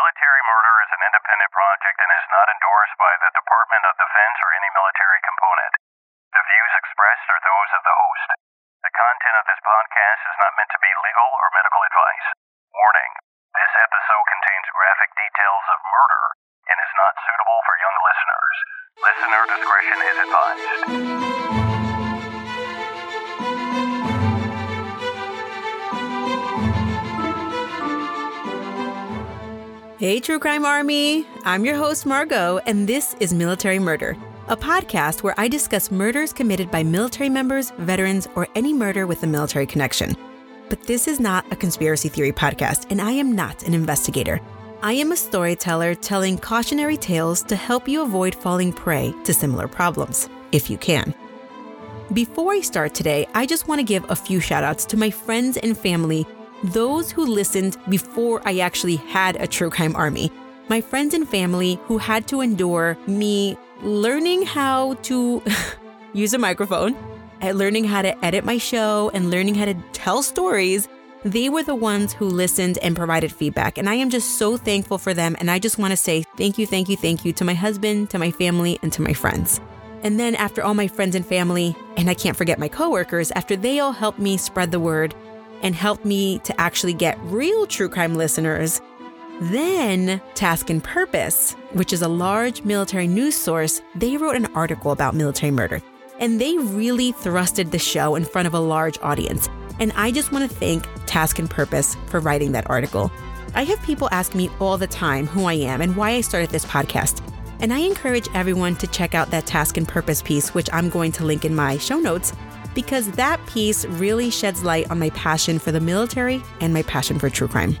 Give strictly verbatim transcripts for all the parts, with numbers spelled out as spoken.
Military Murder is an independent project and is not endorsed by the Department of Defense or any military component. The views expressed are those of the host. The content of this podcast is not meant to be legal or medical advice. Warning: this episode contains graphic details of murder and is not suitable for young listeners. Listener discretion is advised. Hey, True Crime Army! I'm your host, Margot, and this is Military Murder, a podcast where I discuss murders committed by military members, veterans, or any murder with a military connection. But this is not a conspiracy theory podcast, and I am not an investigator. I am a storyteller telling cautionary tales to help you avoid falling prey to similar problems, if you can. Before I start today, I just want to give a few shout-outs to my friends and family, those who listened before I actually had a True Crime Army. My friends and family who had to endure me learning how to use a microphone, and learning how to edit my show, and learning how to tell stories. They were the ones who listened and provided feedback. And I am just so thankful for them. And I just want to say thank you, thank you, thank you to my husband, to my family, and to my friends. And then after all my friends and family, and I can't forget my coworkers, after they all helped me spread the word and helped me to actually get real true crime listeners, then Task and Purpose, which is a large military news source, they wrote an article about military murder. And they really thrusted the show in front of a large audience. And I just want to thank Task and Purpose for writing that article. I have people ask me all the time who I am and why I started this podcast. And I encourage everyone to check out that Task and Purpose piece, which I'm going to link in my show notes, because that piece really sheds light on my passion for the military and my passion for true crime.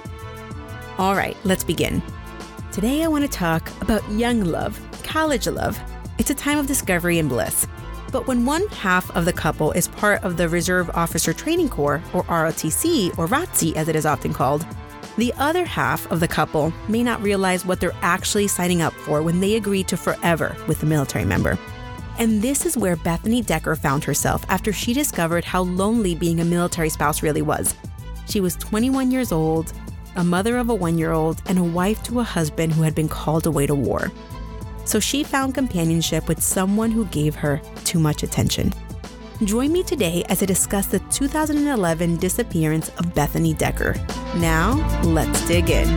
All right, let's begin. Today I want to talk about young love, college love. It's a time of discovery and bliss. But when one half of the couple is part of the Reserve Officer Training Corps, or R O T C, or R O T C as it is often called, the other half of the couple may not realize what they're actually signing up for when they agree to forever with a military member. And this is where Bethany Decker found herself after she discovered how lonely being a military spouse really was. She was twenty-one years old, a mother of a one-year-old, and a wife to a husband who had been called away to war. So she found companionship with someone who gave her too much attention. Join me today as I discuss the two thousand eleven disappearance of Bethany Decker. Now, let's dig in.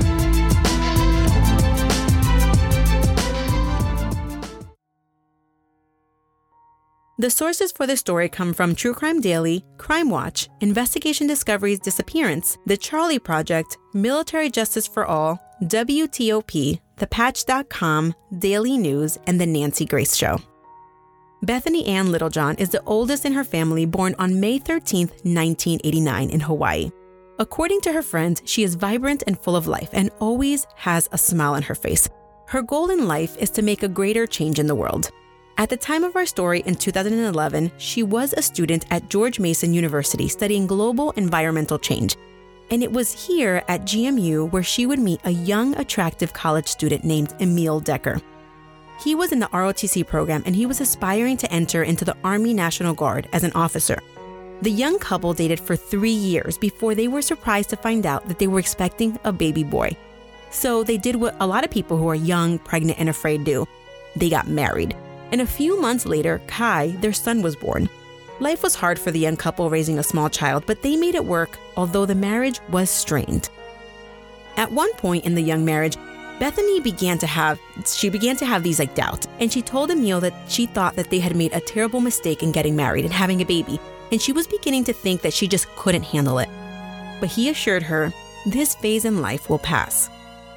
The sources for this story come from True Crime Daily, Crime Watch, Investigation Discovery's Disappearance, The Charlie Project, Military Justice for All, W T O P, The Patch dot com, Daily News, and The Nancy Grace Show. Bethany Ann Littlejohn is the oldest in her family, born on May thirteenth, nineteen eighty-nine in Hawaii. According to her friends, she is vibrant and full of life and always has a smile on her face. Her goal in life is to make a greater change in the world. At the time of our story in two thousand eleven, she was a student at George Mason University studying global environmental change. And it was here at G M U where she would meet a young, attractive college student named Emil Decker. He was in the R O T C program and he was aspiring to enter into the Army National Guard as an officer. The young couple dated for three years before they were surprised to find out that they were expecting a baby boy. So they did what a lot of people who are young, pregnant, and afraid do. They got married. And a few months later, Kai, their son, was born. Life was hard for the young couple raising a small child, but they made it work, although the marriage was strained. At one point in the young marriage, Bethany began to have, she began to have these like doubts, and she told Emil that she thought that they had made a terrible mistake in getting married and having a baby, and she was beginning to think that she just couldn't handle it. But he assured her, this phase in life will pass.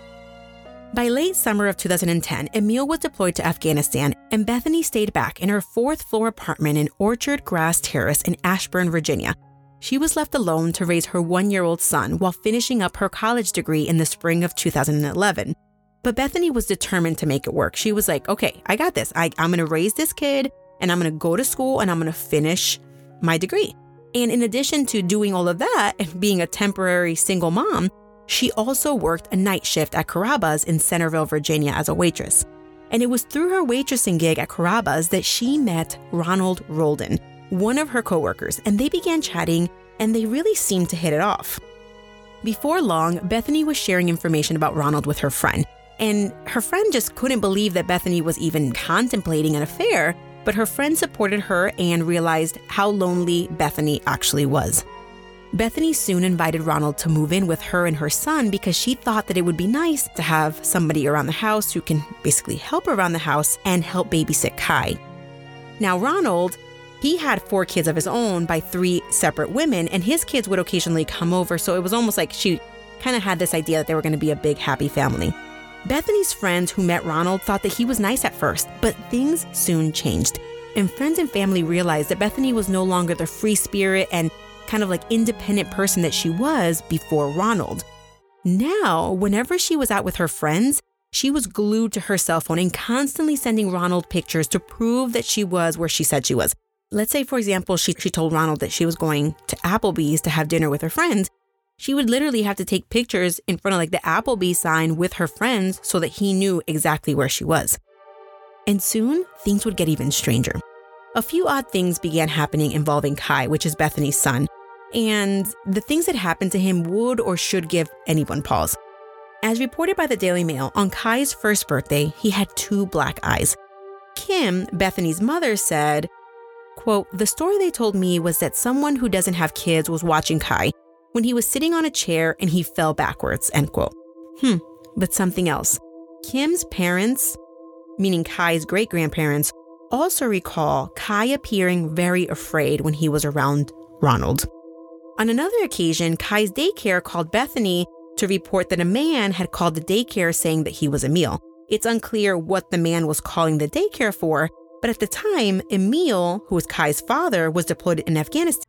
By late summer of two thousand ten, Emil was deployed to Afghanistan, and Bethany stayed back in her fourth floor apartment in Orchard Grass Terrace in Ashburn, Virginia. She was left alone to raise her one-year-old son while finishing up her college degree in the spring of two thousand eleven. But Bethany was determined to make it work. She was like, okay, I got this. I, I'm going to raise this kid, and I'm going to go to school, and I'm going to finish my degree. And in addition to doing all of that and being a temporary single mom, she also worked a night shift at Carrabba's in Centerville, Virginia as a waitress. And it was through her waitressing gig at Carrabba's that she met Ronald Roldan, one of her coworkers, and they began chatting, and they really seemed to hit it off. Before long, Bethany was sharing information about Ronald with her friend. And her friend just couldn't believe that Bethany was even contemplating an affair, but her friend supported her and realized how lonely Bethany actually was. Bethany soon invited Ronald to move in with her and her son because she thought that it would be nice to have somebody around the house who can basically help around the house and help babysit Kai. Now, Ronald, he had four kids of his own by three separate women, and his kids would occasionally come over, so it was almost like she kind of had this idea that they were going to be a big, happy family. Bethany's friends who met Ronald thought that he was nice at first, but things soon changed. And friends and family realized that Bethany was no longer the free spirit and kind of like independent person that she was before Ronald. Now, whenever she was out with her friends, she was glued to her cell phone and constantly sending Ronald pictures to prove that she was where she said she was. Let's say, for example, she, she told Ronald that she was going to Applebee's to have dinner with her friends. She would literally have to take pictures in front of like the Applebee's sign with her friends so that he knew exactly where she was. And soon, things would get even stranger. A few odd things began happening involving Kai, which is Bethany's son. And the things that happened to him would or should give anyone pause. As reported by the Daily Mail, on Kai's first birthday, he had two black eyes. Kim, Bethany's mother, said, quote, "The story they told me was that someone who doesn't have kids was watching Kai when he was sitting on a chair and he fell backwards," end quote. Hmm, but something else. Kim's parents, meaning Kai's great-grandparents, also recall Kai appearing very afraid when he was around Ronald. On another occasion, Kai's daycare called Bethany to report that a man had called the daycare saying that he was Emil. It's unclear what the man was calling the daycare for, but at the time, Emil, who was Kai's father, was deployed in Afghanistan.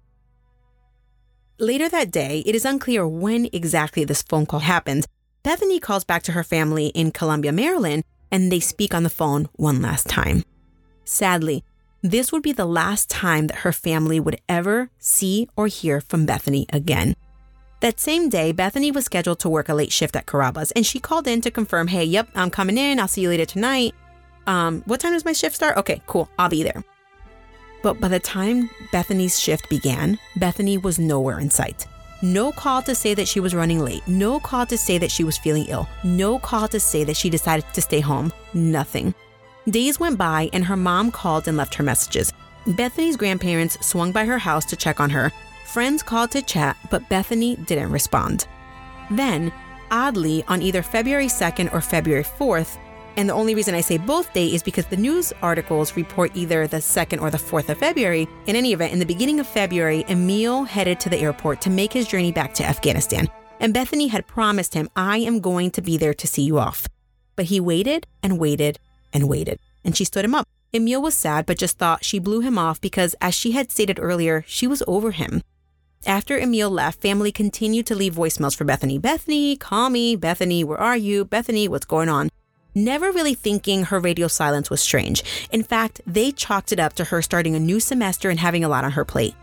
Later that day, it is unclear when exactly this phone call happened. Bethany calls back to her family in Columbia, Maryland, and they speak on the phone one last time. Sadly, this would be the last time that her family would ever see or hear from Bethany again. That same day, Bethany was scheduled to work a late shift at Carrabba's, and she called in to confirm, hey, yep, I'm coming in. I'll see you later tonight. Um, what time does my shift start? Okay, cool. I'll be there. But by the time Bethany's shift began, Bethany was nowhere in sight. No call to say that she was running late. No call to say that she was feeling ill. No call to say that she decided to stay home. Nothing. Days went by and her mom called and left her messages. Bethany's grandparents swung by her house to check on her. Friends called to chat, but Bethany didn't respond. Then, oddly, on either February second or February fourth, and the only reason I say both days is because the news articles report either the second or the fourth of February. In any event, in the beginning of February, Emil headed to the airport to make his journey back to Afghanistan. And Bethany had promised him, I am going to be there to see you off. But he waited and waited and waited. And she stood him up. Emil was sad, but just thought she blew him off because, as she had stated earlier, she was over him. After Emil left, family continued to leave voicemails for Bethany. Bethany, call me. Bethany, where are you? Bethany, what's going on? Never really thinking her radio silence was strange. In fact, they chalked it up to her starting a new semester and having a lot on her plate.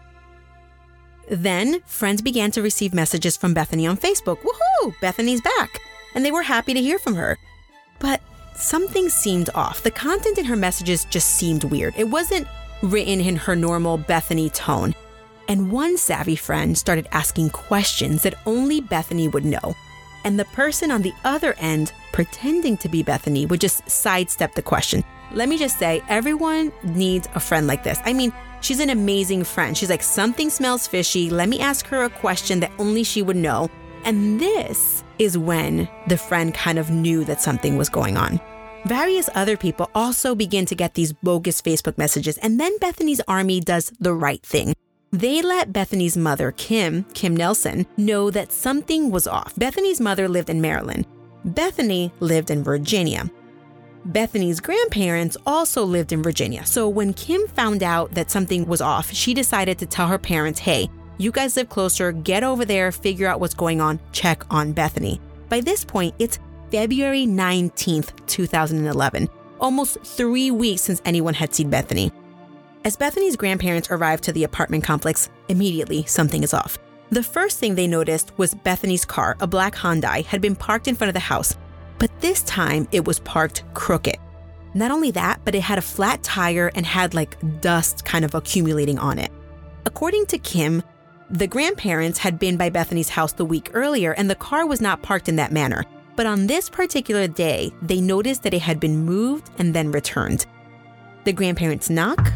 Then, friends began to receive messages from Bethany on Facebook. Woohoo! Bethany's back! And they were happy to hear from her. But something seemed off. The content in her messages just seemed weird. It wasn't written in her normal Bethany tone. And one savvy friend started asking questions that only Bethany would know. And the person on the other end, pretending to be Bethany, would just sidestep the question. Let me just say, everyone needs a friend like this. I mean, she's an amazing friend. She's like, something smells fishy. Let me ask her a question that only she would know. And this is when the friend kind of knew that something was going on. Various other people also begin to get these bogus Facebook messages. And then Bethany's army does the right thing. They let Bethany's mother, Kim, Kim Nelson, know that something was off. Bethany's mother lived in Maryland. Bethany lived in Virginia. Bethany's grandparents also lived in Virginia. So when Kim found out that something was off, she decided to tell her parents, hey, you guys live closer, get over there, figure out what's going on, check on Bethany. By this point, it's February nineteenth, two thousand eleven, almost three weeks since anyone had seen Bethany. As Bethany's grandparents arrived to the apartment complex, immediately something is off. The first thing they noticed was Bethany's car, a black Hyundai, had been parked in front of the house. But this time it was parked crooked. Not only that, but it had a flat tire and had like dust kind of accumulating on it. According to Kim, The grandparents had been by Bethany's house the week earlier, and the car was not parked in that manner. But on this particular day, they noticed that it had been moved and then returned. The grandparents knock,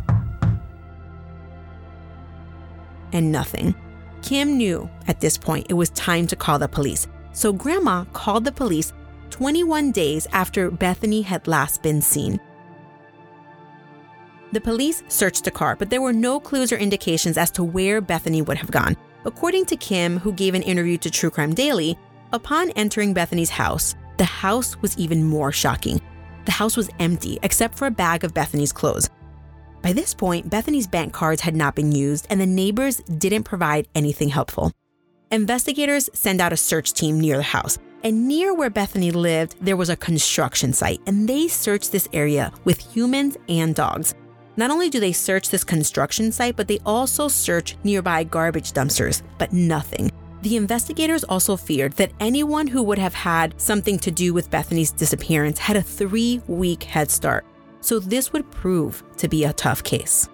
and nothing. Kim knew at this point it was time to call the police. So Grandma called the police twenty-one days after Bethany had last been seen. The police searched the car, but there were no clues or indications as to where Bethany would have gone. According to Kim, who gave an interview to True Crime Daily, upon entering Bethany's house, the house was even more shocking. The house was empty except for a bag of Bethany's clothes. By this point, Bethany's bank cards had not been used, and the neighbors didn't provide anything helpful. Investigators sent out a search team near the house, and near where Bethany lived, there was a construction site, and they searched this area with humans and dogs. Not only do they search this construction site, but they also search nearby garbage dumpsters, but nothing. The investigators also feared that anyone who would have had something to do with Bethany's disappearance had a three-week head start, so this would prove to be a tough case.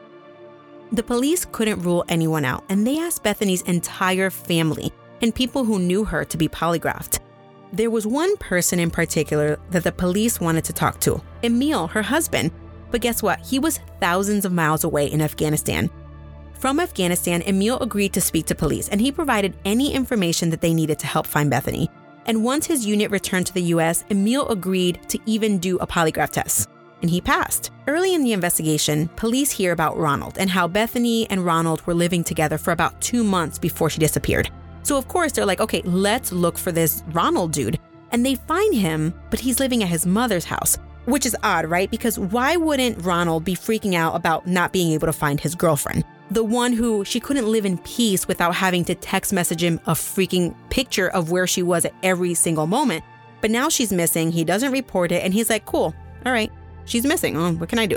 The police couldn't rule anyone out, and they asked Bethany's entire family and people who knew her to be polygraphed. There was one person in particular that the police wanted to talk to, Emil, her husband. But guess what? He was thousands of miles away in Afghanistan. From Afghanistan, Emil agreed to speak to police, and he provided any information that they needed to help find Bethany. And once his unit returned to the U S, Emil agreed to even do a polygraph test, and he passed. Early in the investigation, police hear about Ronald and how Bethany and Ronald were living together for about two months before she disappeared. So of course, they're like, okay, let's look for this Ronald dude. And they find him, but he's living at his mother's house. Which is odd, right? Because why wouldn't Ronald be freaking out about not being able to find his girlfriend? The one who she couldn't live in peace without having to text message him a freaking picture of where she was at every single moment. But now she's missing, he doesn't report it, and he's like, cool, all right, she's missing, oh, what can I do?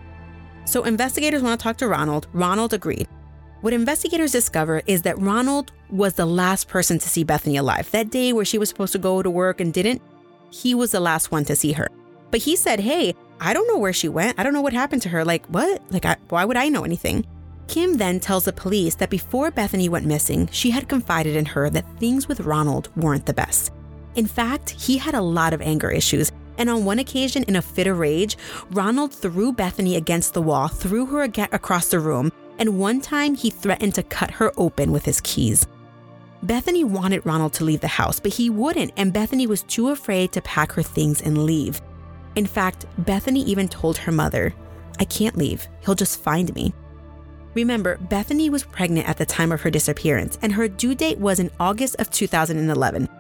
So investigators want to talk to Ronald. Ronald agreed. What investigators discover is that Ronald was the last person to see Bethany alive. That day where she was supposed to go to work and didn't, he was the last one to see her. But he said, hey, I don't know where she went. I don't know what happened to her. Like, what? Like, I, why would I know anything? Kim then tells the police that before Bethany went missing, she had confided in her that things with Ronald weren't the best. In fact, he had a lot of anger issues. And on one occasion, in a fit of rage, Ronald threw Bethany against the wall, threw her ag- across the room, and one time he threatened to cut her open with his keys. Bethany wanted Ronald to leave the house, but he wouldn't, and Bethany was too afraid to pack her things and leave. In fact, Bethany even told her mother, I can't leave, he'll just find me. Remember, Bethany was pregnant at the time of her disappearance, and her due date was in August of two thousand eleven.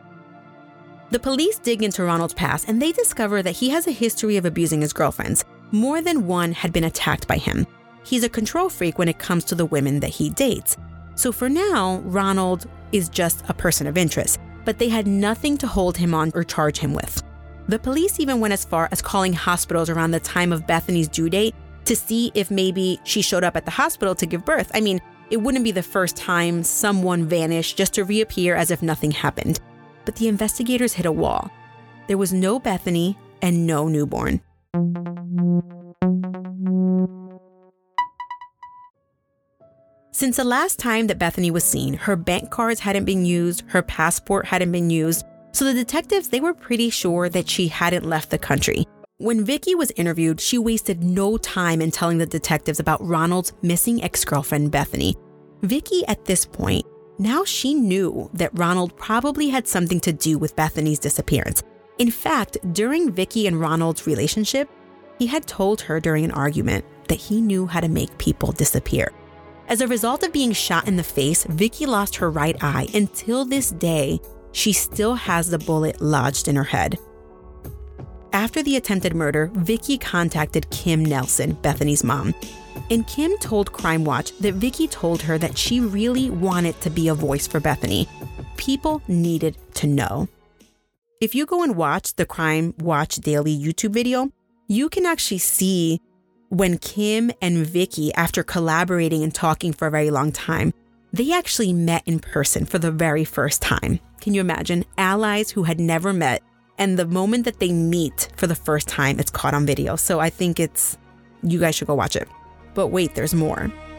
The police dig into Ronald's past, and they discover that he has a history of abusing his girlfriends. More than one had been attacked by him. He's a control freak when it comes to the women that he dates. So for now, Ronald is just a person of interest, but they had nothing to hold him on or charge him with. The police even went as far as calling hospitals around the time of Bethany's due date to see if maybe she showed up at the hospital to give birth. I mean, it wouldn't be the first time someone vanished just to reappear as if nothing happened. But the investigators hit a wall. There was no Bethany and no newborn. Since the last time that Bethany was seen, her bank cards hadn't been used, her passport hadn't been used, so the detectives, they were pretty sure that she hadn't left the country. When Vicky was interviewed, she wasted no time in telling the detectives about Ronald's missing ex-girlfriend, Bethany. Vicky, at this point, now she knew that Ronald probably had something to do with Bethany's disappearance. In fact, during Vicky and Ronald's relationship, he had told her during an argument that he knew how to make people disappear. As a result of being shot in the face, Vicky lost her right eye. Until this day, she still has the bullet lodged in her head. After the attempted murder, Vicky contacted Kim Nelson, Bethany's mom. And Kim told Crime Watch that Vicky told her that she really wanted to be a voice for Bethany. People needed to know. If you go and watch the Crime Watch Daily YouTube video, you can actually see when Kim and Vicky, after collaborating and talking for a very long time, they actually met in person for the very first time. Can you imagine? Allies who had never met. And the moment that they meet for the first time, it's caught on video. So I think it's, you guys should go watch it. But wait, there's more.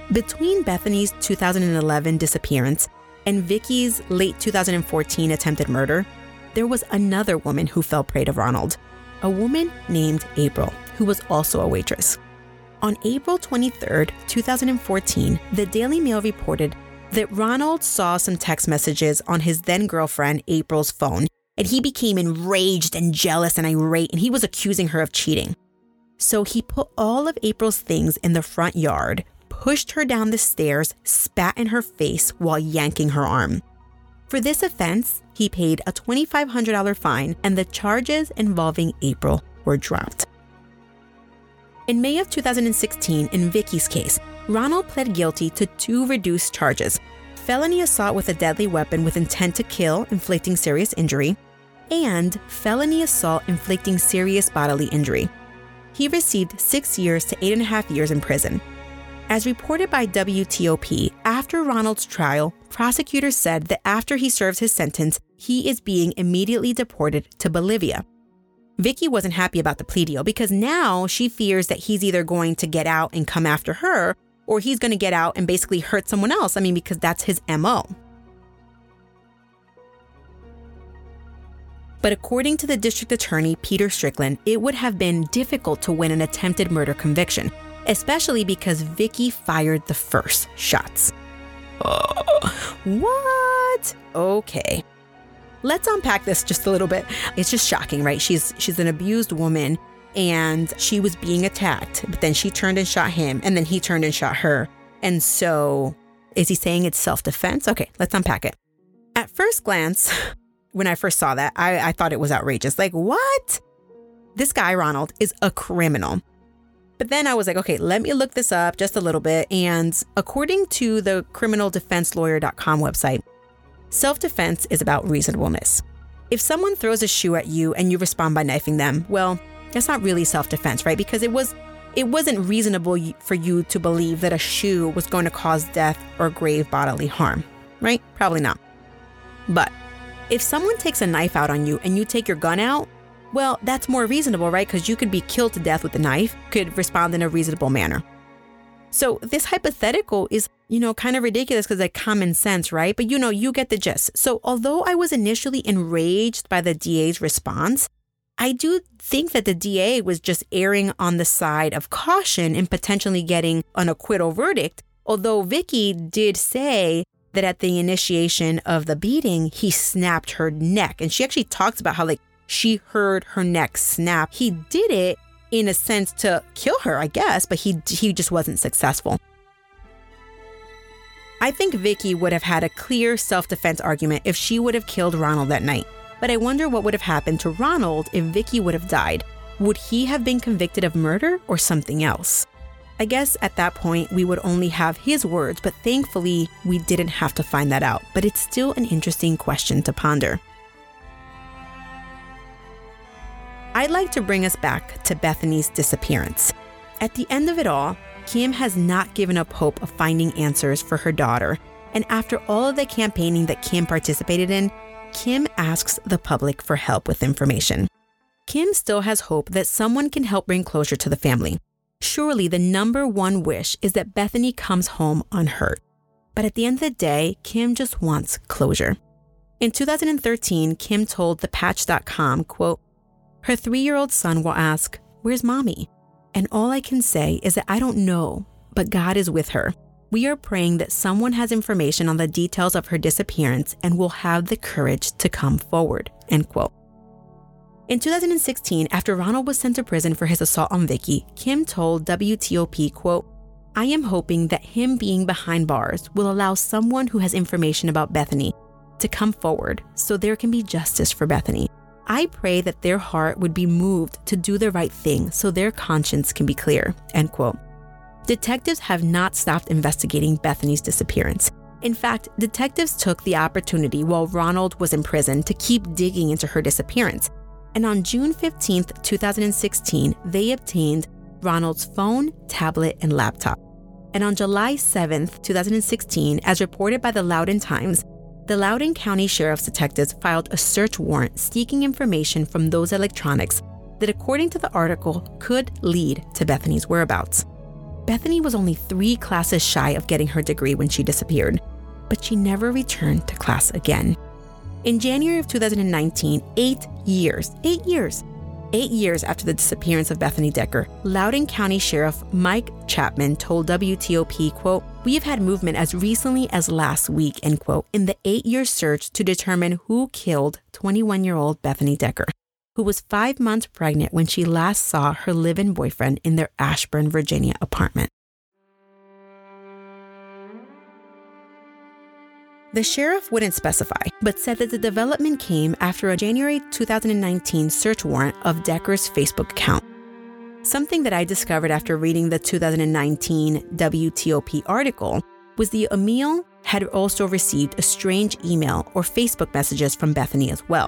Between Bethany's two thousand eleven disappearance and Vicki's late two thousand fourteen attempted murder, there was another woman who fell prey to Ronald, a woman named April, who was also a waitress. On April twenty-third, two thousand fourteen, the Daily Mail reported that Ronald saw some text messages on his then-girlfriend April's phone, and he became enraged and jealous and irate, and he was accusing her of cheating. So he put all of April's things in the front yard, pushed her down the stairs, spat in her face while yanking her arm. For this offense, he paid a twenty-five hundred dollars fine, and the charges involving April were dropped. In May of two thousand sixteen, in Vicki's case, Ronald pled guilty to two reduced charges: felony assault with a deadly weapon with intent to kill, inflicting serious injury, and felony assault inflicting serious bodily injury. He received six years to eight and a half years in prison. As reported by W T O P, after Ronald's trial, prosecutors said that after he serves his sentence, he is being immediately deported to Bolivia. Vicki wasn't happy about the plea deal because now she fears that he's either going to get out and come after her, or he's going to get out and basically hurt someone else. I mean, because that's his M O. But according to the district attorney, Peter Strickland, it would have been difficult to win an attempted murder conviction, especially because Vicki fired the first shots. Uh, what? Okay. Let's unpack this just a little bit. It's just shocking, right? She's she's an abused woman, and she was being attacked, but then she turned and shot him, and then he turned and shot her. And so, is he saying it's self-defense? Okay, let's unpack it. At first glance, when I first saw that, I, I thought it was outrageous. Like, what? This guy, Ronald, is a criminal. But then I was like, okay, let me look this up just a little bit. And according to the criminal defense lawyer dot com website, self-defense is about reasonableness. If someone throws a shoe at you and you respond by knifing them, well, that's not really self-defense, right? Because it was, it wasn't reasonable for you to believe that a shoe was going to cause death or grave bodily harm, right? Probably not. But if someone takes a knife out on you and you take your gun out, well, that's more reasonable, right? Because you could be killed to death with a knife, could respond in a reasonable manner. So this hypothetical is, you know, kind of ridiculous because like common sense, right? But, you know, you get the gist. So although I was initially enraged by the D A's response, I do think that the D A was just erring on the side of caution in potentially getting an acquittal verdict. Although Vicki did say that at the initiation of the beating, he snapped her neck. And she actually talks about how like she heard her neck snap. He did it in a sense to kill her, I guess, but he he just wasn't successful. I think Vicki would have had a clear self-defense argument if she would have killed Ronald that night. But I wonder what would have happened to Ronald if Vicki would have died. Would he have been convicted of murder or something else? I guess at that point we would only have his words, but thankfully we didn't have to find that out. But it's still an interesting question to ponder. I'd like to bring us back to Bethany's disappearance. At the end of it all, Kim has not given up hope of finding answers for her daughter. And after all of the campaigning that Kim participated in, Kim asks the public for help with information. Kim still has hope that someone can help bring closure to the family. Surely the number one wish is that Bethany comes home unhurt. But at the end of the day, Kim just wants closure. In two thousand thirteen, Kim told the patch dot com, quote, her three-year-old son will ask, "Where's mommy?" And all I can say is that I don't know, but God is with her. We are praying that someone has information on the details of her disappearance and will have the courage to come forward, end quote. In two thousand sixteen, after Ronald was sent to prison for his assault on Vicki, Kim told W T O P, quote, I am hoping that him being behind bars will allow someone who has information about Bethany to come forward so there can be justice for Bethany. I pray that their heart would be moved to do the right thing so their conscience can be clear, end quote. Detectives have not stopped investigating Bethany's disappearance. In fact, detectives took the opportunity while Ronald was in prison to keep digging into her disappearance. And on June fifteenth, two thousand sixteen, they obtained Ronald's phone, tablet, and laptop. And on July seventh, two thousand sixteen, as reported by the Loudoun Times, the Loudoun County Sheriff's detectives filed a search warrant seeking information from those electronics that, according to the article, could lead to Bethany's whereabouts. Bethany was only three classes shy of getting her degree when she disappeared, but she never returned to class again. In January of two thousand nineteen, eight years, eight years, eight years after the disappearance of Bethany Decker, Loudoun County Sheriff Mike Chapman told W T O P, quote, "We have had movement as recently as last week," end quote, in the eight-year search to determine who killed twenty-one-year-old Bethany Decker, who was five months pregnant when she last saw her live-in boyfriend in their Ashburn, Virginia apartment. The sheriff wouldn't specify, but said that the development came after a January two thousand nineteen search warrant of Decker's Facebook account. Something that I discovered after reading the two thousand nineteen W T O P article was the Emil had also received a strange email or Facebook messages from Bethany as well.